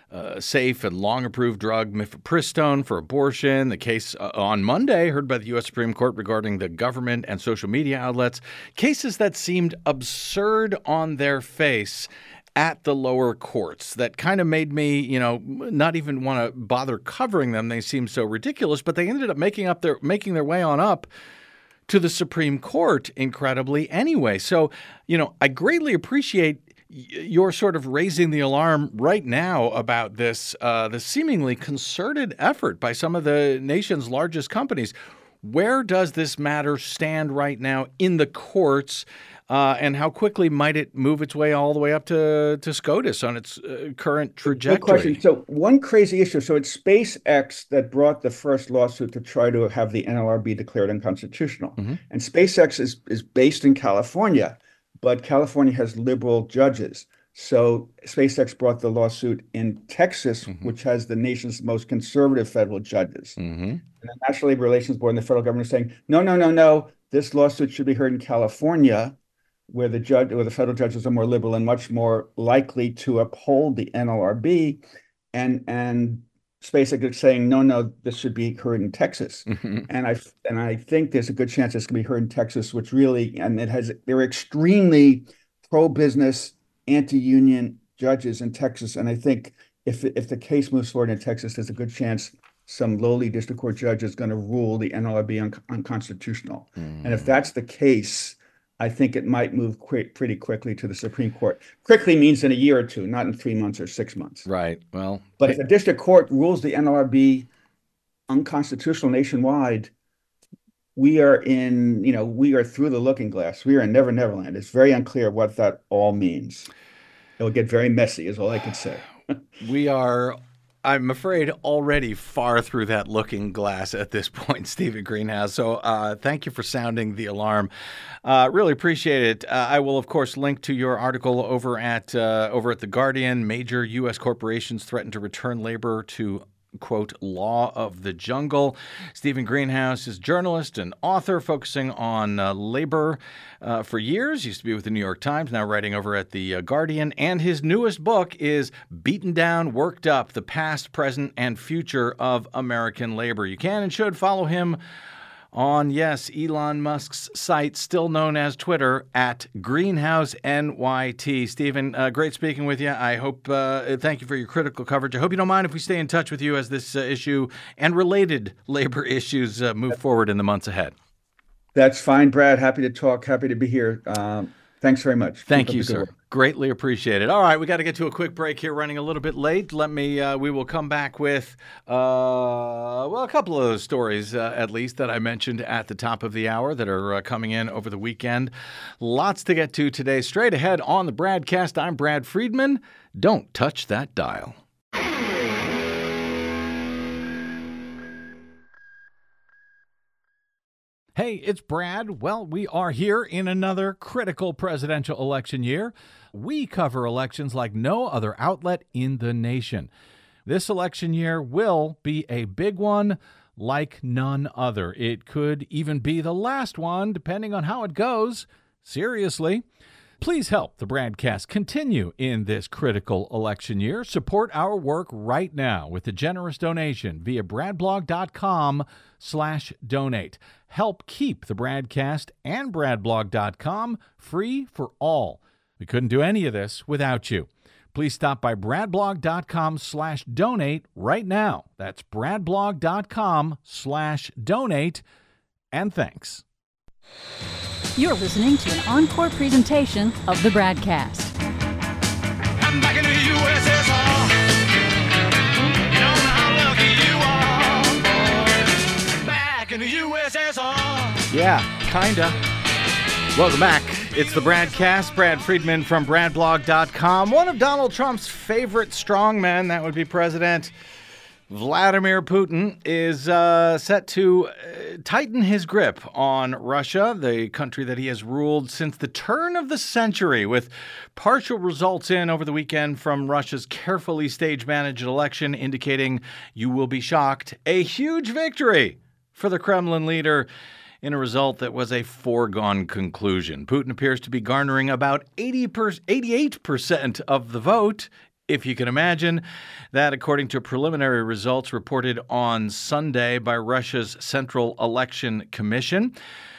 uh, safe and long-approved drug mifepristone for abortion. The case uh, on Monday heard by the U S Supreme Court regarding the government and social media outlets. Cases that seemed absurd on their face at the lower courts that kind of made me, you know, not even want to bother covering them. They seemed so ridiculous, but they ended up making up their making their way on up to the Supreme Court, incredibly, anyway. So, you know, I greatly appreciate you're sort of raising the alarm right now about this, uh, the seemingly concerted effort by some of the nation's largest companies. Where does this matter stand right now in the courts, uh, and how quickly might it move its way all the way up to, to SCOTUS on its uh, current trajectory? Good question. So one crazy issue. So it's SpaceX that brought the first lawsuit to try to have the N L R B declared unconstitutional. Mm-hmm. And SpaceX is, is based in California, but California has liberal judges. So SpaceX brought the lawsuit in Texas, mm-hmm. which has the nation's most conservative federal judges. Mm-hmm. And the National Labor Relations Board and the federal government are saying, no, no, no, no, this lawsuit should be heard in California, where the judge, where the federal judges are more liberal and much more likely to uphold the N L R B. And and SpaceX is saying, no, no, this should be heard in Texas. Mm-hmm. And I and I think there's a good chance it's going to be heard in Texas, which really, and it has, they're extremely pro-business, anti-union judges in Texas. And I think if if the case moves forward in Texas, there's a good chance some lowly district court judge is going to rule the N L R B un- unconstitutional. Mm. And if that's the case, I think it might move quick, pretty quickly to the Supreme Court. Quickly means in a year or two, not in three months or six months. Right. Well, but if a district court rules the N L R B unconstitutional nationwide, we are in, you know, we are through the looking glass. We are in Never Never Land. It's very unclear what that all means. It will get very messy, is all I can say. We are, I'm afraid, already far through that looking glass at this point, Stephen Greenhouse. So uh, thank you for sounding the alarm. Uh, really appreciate it. Uh, I will, of course, link to your article over at uh, over at The Guardian. Major U S corporations threaten to return labor to, quote, law of the jungle. Stephen Greenhouse is journalist and author focusing on uh, labor uh, for years. Used to be with the New York Times, now writing over at The uh, Guardian. And his newest book is Beaten Down, Worked Up, The Past, Present, and Future of American Labor. You can and should follow him on, yes, Elon Musk's site, still known as Twitter, at Greenhouse N Y T. Stephen, uh, great speaking with you. I hope, uh, thank you for your critical coverage. I hope you don't mind if we stay in touch with you as this uh, issue and related labor issues uh, move forward in the months ahead. That's fine, Brad. Happy to talk. Happy to be here. Um, thanks very much. Thank you, sir. Greatly appreciate it. All right, we got to get to a quick break here, running a little bit late. Let me, uh, we will come back with, uh, well, a couple of those stories, uh, at least, that I mentioned at the top of the hour that are uh, coming in over the weekend. Lots to get to today. Straight ahead on the Bradcast, I'm Brad Friedman. Don't touch that dial. Hey, it's Brad. Well, we are here in another critical presidential election year. We cover elections like no other outlet in the nation. This election year will be a big one like none other. It could even be the last one, depending on how it goes. Seriously. Please help the Bradcast continue in this critical election year. Support our work right now with a generous donation via bradblog.com slash donate. Help keep the Bradcast and bradblog dot com free for all. We couldn't do any of this without you. Please stop by bradblog.com slash donate right now. That's bradblog.com slash donate. And thanks. You're listening to an encore presentation of the Bradcast. I'm back in the U S S R. You don't know how lucky you are, boy. Back in the U S S R. Yeah, kinda. Welcome back. It's the Bradcast. Brad Friedman from bradblog dot com. One of Donald Trump's favorite strongmen, that would be President Vladimir Putin, is uh, set to uh, tighten his grip on Russia, the country that he has ruled since the turn of the century, with partial results in over the weekend from Russia's carefully stage-managed election indicating, you will be shocked, a huge victory for the Kremlin leader in a result that was a foregone conclusion. Putin appears to be garnering about eighty per- eighty-eight percent of the vote if you can imagine. That, according to preliminary results reported on Sunday by Russia's Central Election Commission.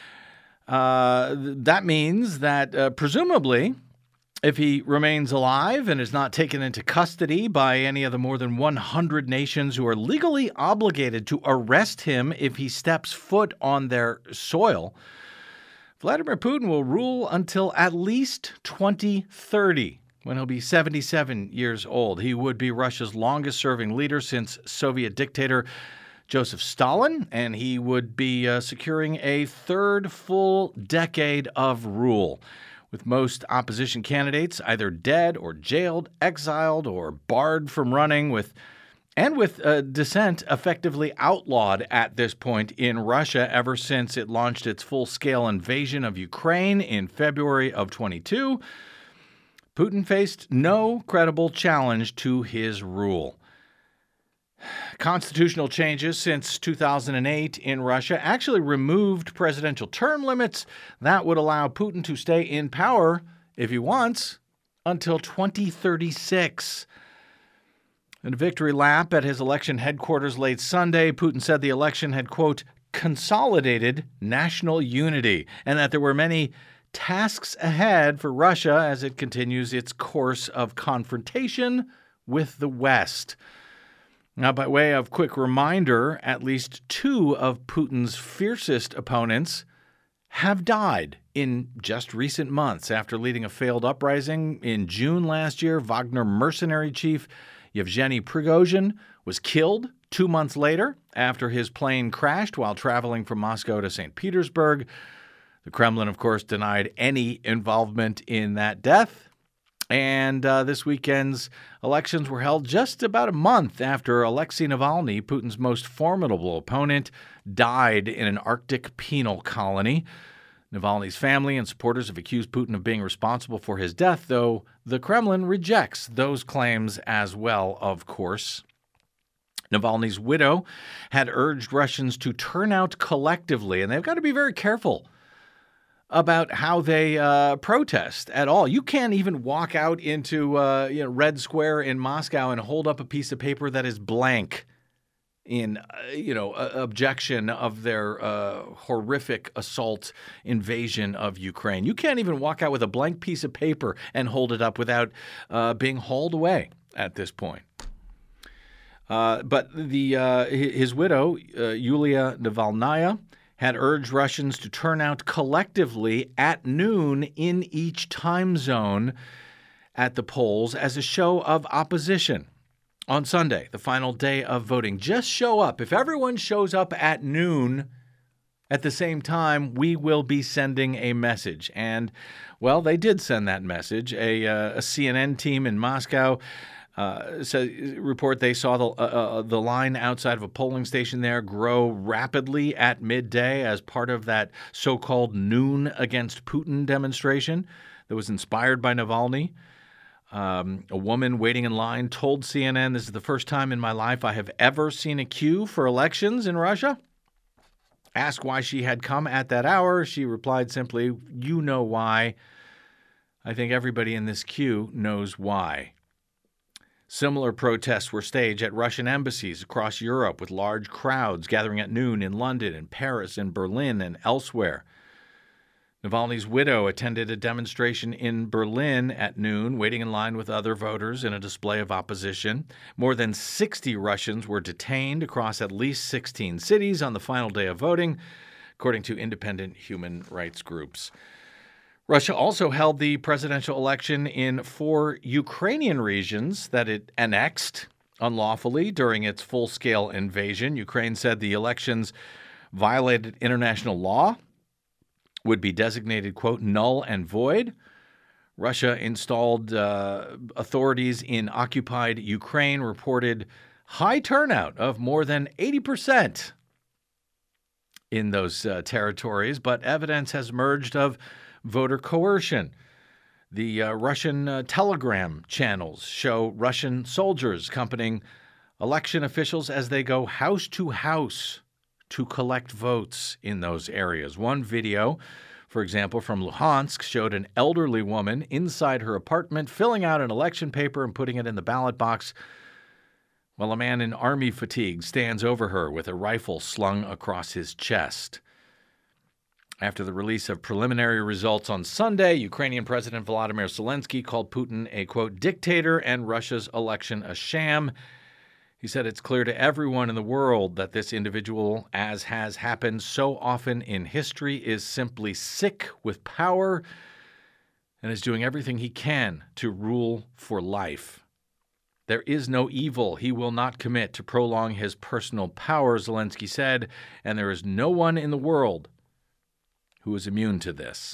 Uh, that means that uh, presumably, if he remains alive and is not taken into custody by any of the more than one hundred nations who are legally obligated to arrest him if he steps foot on their soil, Vladimir Putin will rule until at least twenty thirty, when he'll be seventy-seven years old. He would be Russia's longest-serving leader since Soviet dictator Joseph Stalin, and he would be uh, securing a third full decade of rule, with most opposition candidates either dead or jailed, exiled, or barred from running, with and with uh, dissent effectively outlawed at this point in Russia ever since it launched its full-scale invasion of Ukraine in February of twenty-two. Putin faced no credible challenge to his rule. Constitutional changes since two thousand eight in Russia actually removed presidential term limits. That would allow Putin to stay in power, if he wants, until twenty thirty-six. In a victory lap at his election headquarters late Sunday, Putin said the election had, quote, consolidated national unity, and that there were many tasks ahead for Russia as it continues its course of confrontation with the West. Now, by way of quick reminder, at least two of Putin's fiercest opponents have died in just recent months. After leading a failed uprising in June last year, Wagner mercenary chief Yevgeny Prigozhin was killed two months later after his plane crashed while traveling from Moscow to Saint Petersburg. The Kremlin, of course, denied any involvement in that death. And uh, this weekend's elections were held just about a month after Alexei Navalny, Putin's most formidable opponent, died in an Arctic penal colony. Navalny's family and supporters have accused Putin of being responsible for his death, though the Kremlin rejects those claims as well, of course. Navalny's widow had urged Russians to turn out collectively, and they've got to be very careful about how they uh, protest at all. You can't even walk out into uh, you know, Red Square in Moscow and hold up a piece of paper that is blank in uh, you know uh, objection of their uh, horrific assault invasion of Ukraine. You can't even walk out with a blank piece of paper and hold it up without uh, being hauled away at this point. Uh, but the uh, his widow, uh, Yulia Navalnaya, had urged Russians to turn out collectively at noon in each time zone at the polls as a show of opposition. On Sunday, the final day of voting, just show up. If everyone shows up at noon at the same time, we will be sending a message. And, well, they did send that message. A, uh, a C N N team in Moscow Uh, so report they saw the uh, uh, the line outside of a polling station there grow rapidly at midday as part of that so-called Noon Against Putin demonstration that was inspired by Navalny. Um, a woman waiting in line told C N N, "This is the first time in my life I have ever seen a queue for elections in Russia." Asked why she had come at that hour, she replied simply, "You know why. I think everybody in this queue knows why." Similar protests were staged at Russian embassies across Europe, with large crowds gathering at noon in London and Paris and Berlin and elsewhere. Navalny's widow attended a demonstration in Berlin at noon, waiting in line with other voters in a display of opposition. More than sixty Russians were detained across at least sixteen cities on the final day of voting, according to independent human rights groups. Russia also held the presidential election in four Ukrainian regions that it annexed unlawfully during its full-scale invasion. Ukraine said the elections violated international law, would be designated, quote, null and void. Russia installed uh, authorities in occupied Ukraine, reported high turnout of more than eighty percent in those uh, territories, but evidence has emerged of voter coercion. The uh, Russian uh, telegram channels show Russian soldiers accompanying election officials as they go house to house to collect votes in those areas. One video for example, from Luhansk, showed an elderly woman inside her apartment filling out an election paper and putting it in the ballot box, while a man in army fatigue stands over her with a rifle slung across his chest. After the release of preliminary results on Sunday, Ukrainian President Volodymyr Zelensky called Putin a, quote, dictator and Russia's election a sham. He said it's clear to everyone in the world that this individual, as has happened so often in history, is simply sick with power and is doing everything he can to rule for life. There is no evil he will not commit to prolong his personal power, Zelensky said, and there is no one in the world who is immune to this.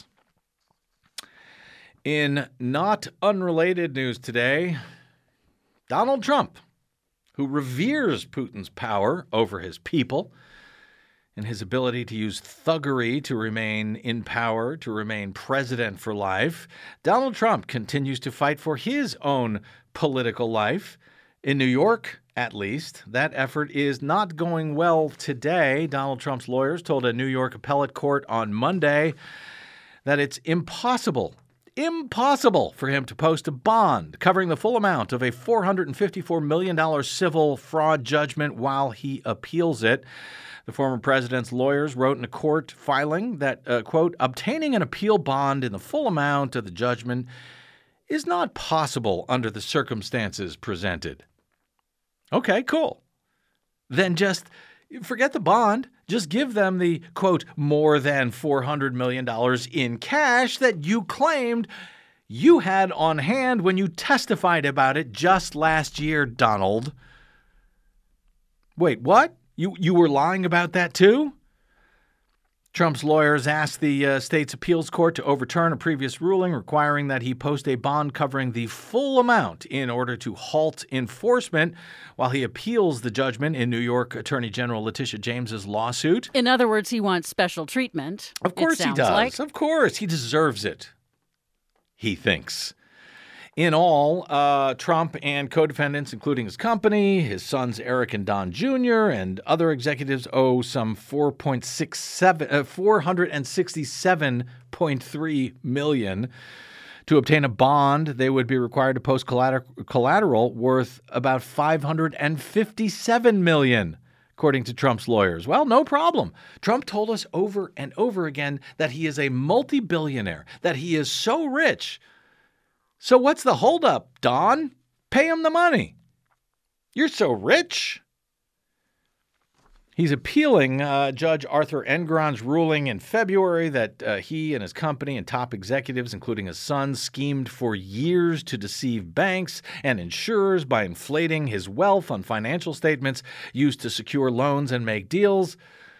In not unrelated news today, Donald Trump, who reveres Putin's power over his people and his ability to use thuggery to remain in power, to remain president for life, Donald Trump continues to fight for his own political life. In New York, at least, that effort is not going well today. Donald Trump's lawyers told a New York appellate court on Monday that it's impossible, impossible for him to post a bond covering the full amount of a four hundred fifty-four million dollars civil fraud judgment while he appeals it. The former president's lawyers wrote in a court filing that, uh, quote, obtaining an appeal bond in the full amount of the judgment is not possible under the circumstances presented. Okay, cool. Then just forget the bond. Just give them the, quote, more than four hundred million dollars in cash that you claimed you had on hand when you testified about it just last year, Donald. Wait, what? You, you were lying about that too? Trump's lawyers asked the uh, state's appeals court to overturn a previous ruling requiring that he post a bond covering the full amount in order to halt enforcement while he appeals the judgment in New York Attorney General Letitia James's lawsuit. In other words, he wants special treatment. Of course he does. Like. Of course. He deserves it, he thinks. In all, uh, Trump and co-defendants, including his company, his sons Eric and Don Junior, and other executives owe some four point six seven, uh, four hundred sixty-seven point three million dollars. To obtain a bond, they would be required to post collater- collateral worth about five hundred fifty-seven million dollars, according to Trump's lawyers. Well, no problem. Trump told us over and over again that he is a multi-billionaire, that he is so rich. So what's the holdup, Don? Pay him the money. You're so rich. He's appealing uh, Judge Arthur Engoron's ruling in February that uh, he and his company and top executives, including his son, schemed for years to deceive banks and insurers by inflating his wealth on financial statements used to secure loans and make deals.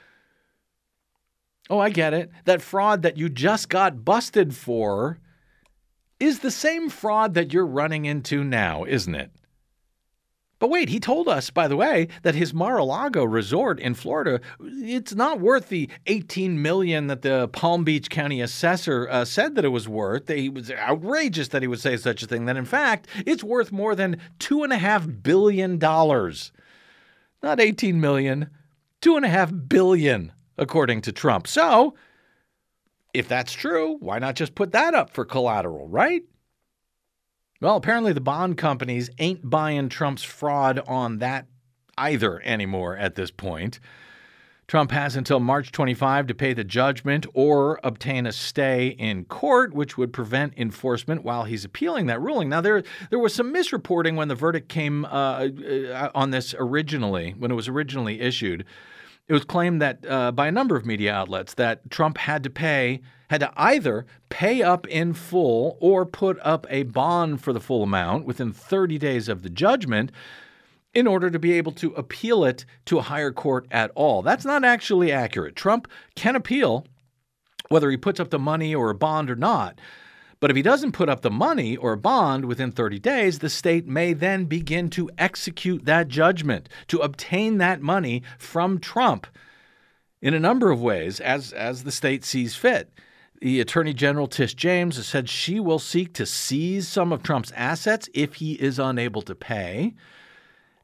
Oh, I get it. That fraud that you just got busted for is the same fraud that you're running into now, isn't it? But wait, he told us, by the way, that his Mar-a-Lago resort in Florida, it's not worth the eighteen million dollars that the Palm Beach County assessor uh, said that it was worth. It was outrageous that he would say such a thing. That in fact, it's worth more than two and a half billion dollars. Not eighteen million dollars, two and a half billion, according to Trump. So, if that's true, why not just put that up for collateral, right? Well, apparently the bond companies ain't buying Trump's fraud on that either anymore at this point. Trump has until March twenty-fifth to pay the judgment or obtain a stay in court, which would prevent enforcement while he's appealing that ruling. Now, there there was some misreporting when the verdict came uh, on this originally, when it was originally issued. It was claimed that uh, by a number of media outlets that Trump had to pay, had to either pay up in full or put up a bond for the full amount within thirty days of the judgment in order to be able to appeal it to a higher court at all. That's not actually accurate. Trump can appeal whether he puts up the money or a bond or not. But if he doesn't put up the money or a bond within thirty days, the state may then begin to execute that judgment, to obtain that money from Trump in a number of ways as, as the state sees fit. The Attorney General, Tish James, has said she will seek to seize some of Trump's assets if he is unable to pay.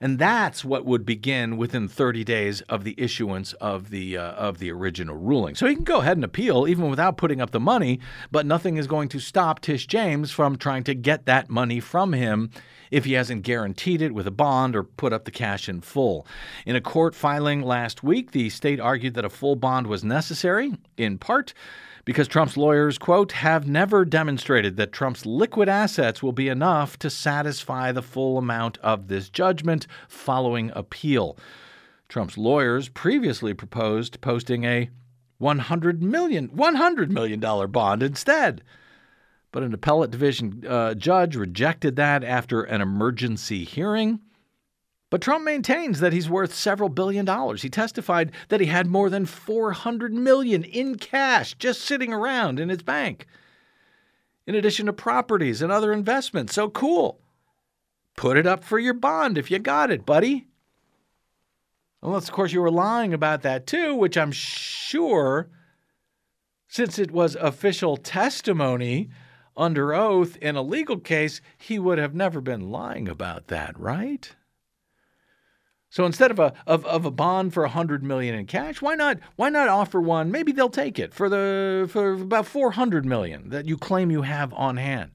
And that's what would begin within thirty days of the issuance of the uh, of the original ruling. So he can go ahead and appeal even without putting up the money, but nothing is going to stop Tish James from trying to get that money from him if he hasn't guaranteed it with a bond or put up the cash in full. In a court filing last week, the state argued that a full bond was necessary, in part because Trump's lawyers, quote, have never demonstrated that Trump's liquid assets will be enough to satisfy the full amount of this judgment following appeal. Trump's lawyers previously proposed posting a one hundred million dollars one hundred million dollars bond instead. But an appellate division uh, judge rejected that after an emergency hearing. But Trump maintains that he's worth several billion dollars. He testified that he had more than four hundred million dollars in cash just sitting around in his bank, in addition to properties and other investments. So cool. Put it up for your bond if you got it, buddy. Unless, of course, you were lying about that too, which I'm sure, since it was official testimony under oath in a legal case, he would have never been lying about that, right? So instead of a of, of a bond for one hundred million dollars in cash, why not why not offer one? Maybe they'll take it for the for about four hundred million dollars that you claim you have on hand.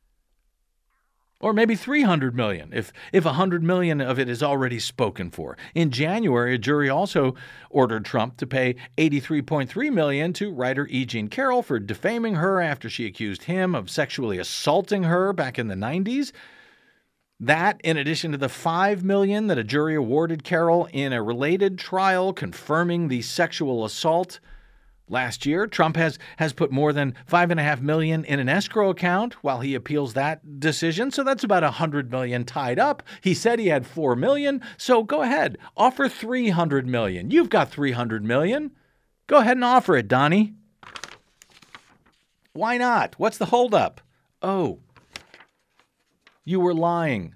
Or maybe three hundred million dollars if if one hundred million dollars of it is already spoken for. In January, a jury also ordered Trump to pay eighty-three point three million dollars to writer E. Jean Carroll for defaming her after she accused him of sexually assaulting her back in the nineties. That, in addition to the five million dollars that a jury awarded Carroll in a related trial confirming the sexual assault last year, Trump has has put more than five point five million dollars in an escrow account while he appeals that decision. So that's about one hundred million dollars tied up. He said he had four million dollars. So go ahead, offer three hundred million dollars. You've got three hundred million dollars. Go ahead and offer it, Donnie. Why not? What's the holdup? Oh, you were lying.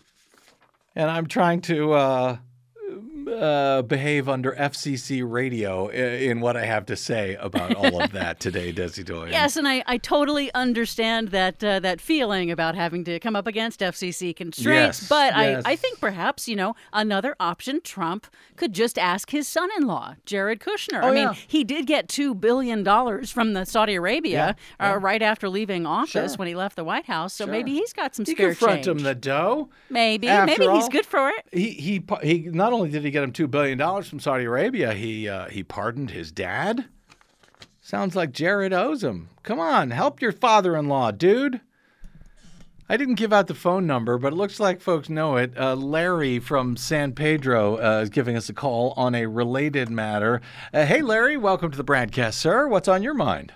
And I'm trying to uh, uh, behave under F C C radio in what I have to say about all of that today, Desi Doyen. Yes, and I, I totally understand that uh, that feeling about having to come up against F C C constraints. Yes, but yes. I, I think perhaps, you know, another option, Trump could just ask his son-in-law, Jared Kushner. Oh, I mean, yeah. he did get two billion dollars from the Saudi Arabia Yeah, yeah. Uh, right after leaving office Sure. when he left the White House. So Sure. maybe he's got some He spare confront change. him the dough. Maybe. After Maybe he's all, good for it. He he he. Not only did he get him two billion dollars from Saudi Arabia, he uh, he pardoned his dad. Sounds like Jared owes him. Come on, help your father-in-law, dude. I didn't give out the phone number, but it looks like folks know it. Uh, Larry from San Pedro uh, is giving us a call on a related matter. Uh, hey, Larry, welcome to the broadcast, sir. What's on your mind?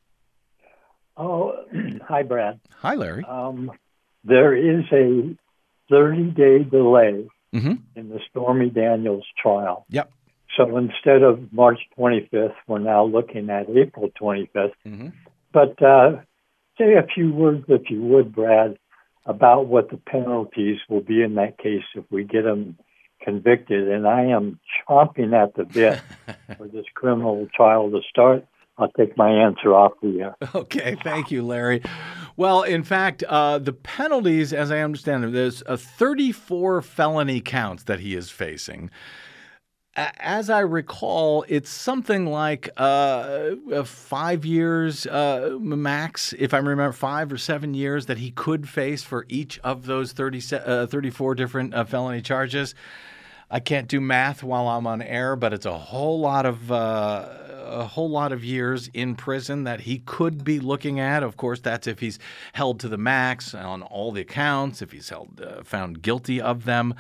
Oh, hi, Brad. Hi, Larry. Um, there is a thirty-day delay Mm-hmm. in the Stormy Daniels trial. Yep. So instead of March twenty-fifth, we're now looking at April twenty-fifth. Mm-hmm. But uh, say a few words, if you would, Brad, about what the penalties will be in that case if we get him convicted. And I am chomping at the bit for this criminal trial to start. I'll take my answer off the air. Okay, thank you, Larry. Well, in fact, uh, the penalties, as I understand them, there's a thirty-four felony counts that he is facing. As I recall, it's something like uh, five years uh, max, if I remember, five or seven years that he could face for each of those thirty, uh, thirty-four different uh, felony charges. I can't do math while I'm on air, but it's a whole lot of uh, a whole lot of years in prison that he could be looking at. Of course, that's if he's held to the max on all the accounts, if he's held uh, found guilty of them.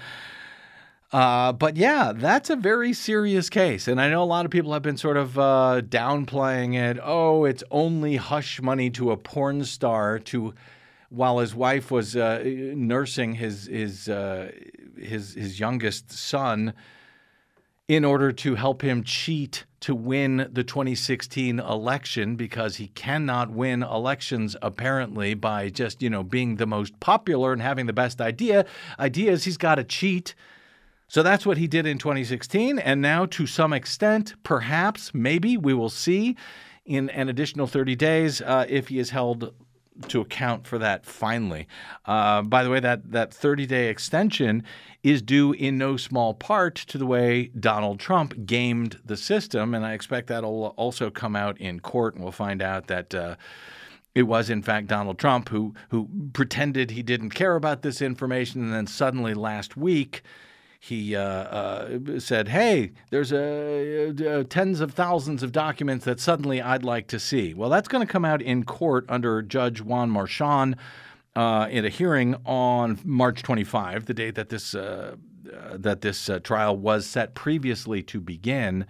Uh, but yeah, that's a very serious case. And I know a lot of people have been sort of uh, downplaying it. Oh, it's only hush money to a porn star to while his wife was uh, nursing his his, uh, his his youngest son in order to help him cheat to win the twenty sixteen election, because he cannot win elections apparently by just, you know, being the most popular and having the best idea. Ideas, he's got to cheat. So that's what he did in twenty sixteen. And now, to some extent, perhaps, maybe, we will see in an additional thirty days uh, if he is held to account for that finally. Uh, by the way, that that thirty-day extension is due in no small part to the way Donald Trump gamed the system, and I expect that'll also come out in court, and we'll find out that uh, it was, in fact, Donald Trump who who pretended he didn't care about this information, and then suddenly last week he uh, uh, said, hey, there's a, a, tens of thousands of documents that suddenly I'd like to see. Well, that's going to come out in court under Judge Juan Marchand uh, in a hearing on March twenty-fifth, the date that this, uh, uh, that this uh, trial was set previously to begin.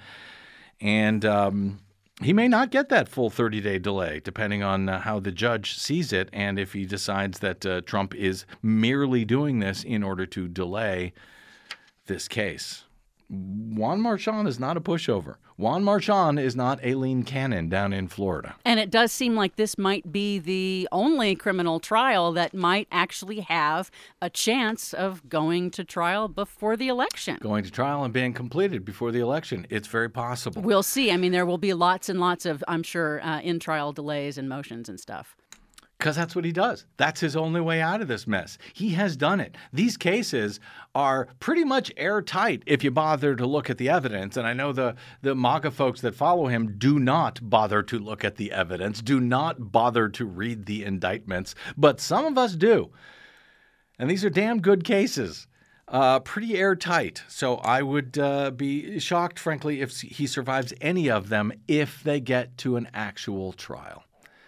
And um, he may not get that full thirty-day delay, depending on uh, how the judge sees it and if he decides that uh, Trump is merely doing this in order to delay this case. Juan Marchand is not a pushover. Juan Marchand is not Aileen Cannon down in Florida. And it does seem like this might be the only criminal trial that might actually have a chance of going to trial before the election. Going to trial and being completed before the election. It's very possible. We'll see. I mean, there will be lots and lots of, I'm sure, uh, in-trial delays and motions and stuff. Because that's what he does. That's his only way out of this mess. He has done it. These cases are pretty much airtight if you bother to look at the evidence. And I know the, the MAGA folks that follow him do not bother to look at the evidence, do not bother to read the indictments. But some of us do. And these are damn good cases. Uh, pretty airtight. So I would uh, be shocked, frankly, if he survives any of them if they get to an actual trial.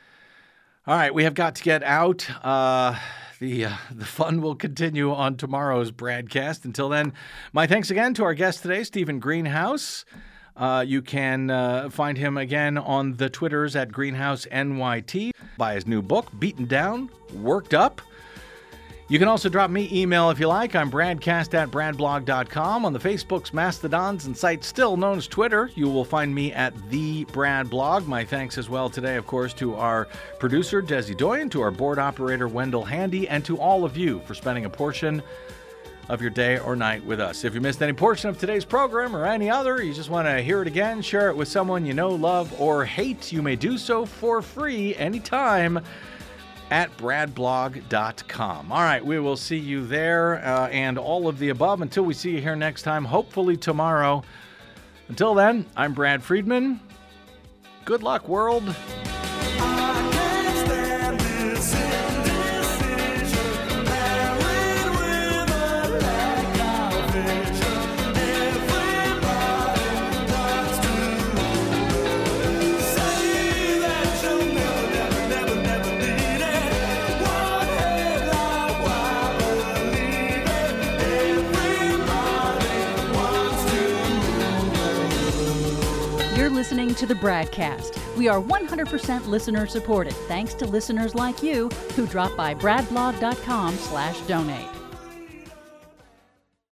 All right, we have got to get out. Uh, the uh, the fun will continue on tomorrow's broadcast. Until then, my thanks again to our guest today, Stephen Greenhouse. Uh, you can uh, find him again on the Twitters at Greenhouse N Y T. Buy his new book, Beaten Down, Worked Up. You can also drop me email if you like. I'm bradcast at bradblog dot com. On the Facebooks, Mastodons, and sites still known as Twitter, you will find me at The Brad Blog. My thanks as well today, of course, to our producer, Desi Doyen, to our board operator, Wendell Handy, and to all of you for spending a portion of your day or night with us. If you missed any portion of today's program or any other, you just want to hear it again, share it with someone you know, love, or hate, you may do so for free anytime at brad blog dot com. All right, we will see you there uh, and all of the above until we see you here next time, hopefully tomorrow. Until then, I'm Brad Friedman. Good luck, world. Listening to the Bradcast. We are one hundred percent listener supported, thanks to listeners like you who drop by bradblog dot com slash donate.